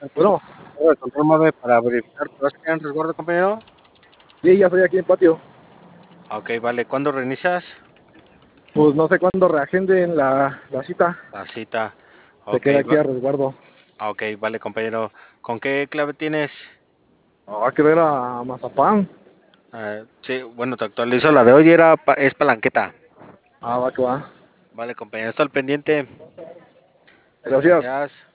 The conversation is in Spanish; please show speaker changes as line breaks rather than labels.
Bueno,
Confírmame para verificar que vas en resguardo, compañero.
sí, ya estoy aquí en el patio.
Ok, vale. ¿Cuándo reinicias?
Pues no sé cuándo reagenden la cita.
La cita.
Se
Ok,
queda aquí a resguardo.
ok, vale, compañero. ¿Con qué clave tienes?
Va a querer a Mazapán.
Sí, bueno, te actualizo. La de hoy es palanqueta.
Va que va.
Vale, compañero. Está al pendiente.
Gracias.
Gracias.